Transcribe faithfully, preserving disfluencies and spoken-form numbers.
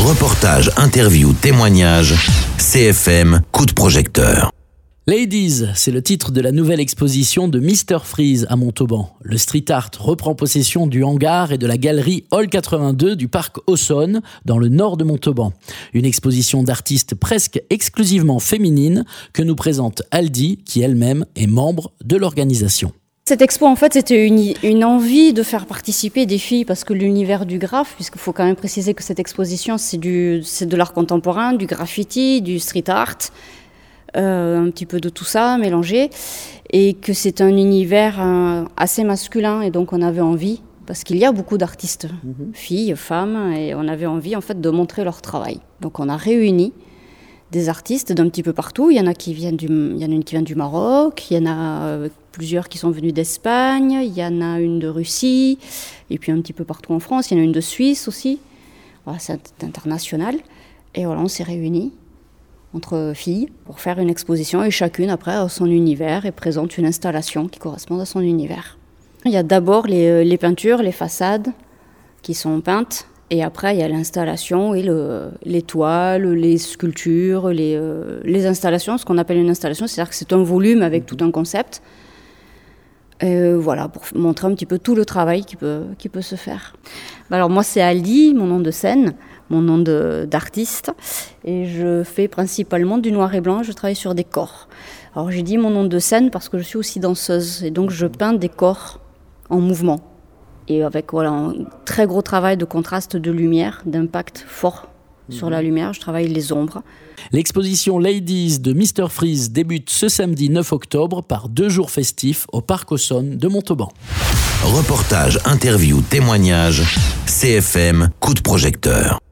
Reportage, interview, témoignage, C F M, coup de projecteur. Ladies, c'est le titre de la nouvelle exposition de mister Freeze à Montauban. Le street art reprend possession du hangar et de la galerie Hall quatre-vingt-deux du parc Aussonne, dans le nord de Montauban. Une exposition d'artistes presque exclusivement féminines que nous présente Aldi, qui elle-même est membre de l'organisation. Cette expo, en fait, c'était une, une envie de faire participer des filles, parce que l'univers du graphe, puisqu'il faut quand même préciser que cette exposition, c'est, du, c'est de l'art contemporain, du graffiti, du street art, euh, un petit peu de tout ça mélangé, et que c'est un univers euh, assez masculin, et donc on avait envie, parce qu'il y a beaucoup d'artistes, mmh. filles, femmes, et on avait envie, en fait, de montrer leur travail. Donc on a réuni des artistes d'un petit peu partout. Il y en a qui viennent du, il y en a une qui vient du Maroc, il y en a euh, plusieurs qui sont venus d'Espagne, il y en a une de Russie, et puis un petit peu partout en France. Il y en a une de Suisse aussi. Voilà, c'est international. Et voilà, on s'est réunis entre filles pour faire une exposition, et chacune après a son univers et présente une installation qui correspond à son univers. Il y a d'abord les, les peintures, les façades qui sont peintes. Et après, il y a l'installation et le, les toiles, les sculptures, les, euh, les installations. Ce qu'on appelle une installation, c'est-à-dire que c'est un volume avec tout un concept. Euh, voilà, pour montrer un petit peu tout le travail qui peut, qui peut se faire. Alors moi, c'est Aldi, mon nom de scène, mon nom de, d'artiste. Et je fais principalement du noir et blanc, je travaille sur des corps. Alors j'ai dit mon nom de scène parce que je suis aussi danseuse. Et donc je peins des corps en mouvement. Et avec voilà, un très gros travail de contraste de lumière, d'impact fort mmh. sur la lumière. Je travaille les ombres. L'exposition Ladies de mister Freeze débute ce samedi neuf octobre par deux jours festifs au parc Aussonne de Montauban. Reportage, interview, témoignage, C F M, coup de projecteur.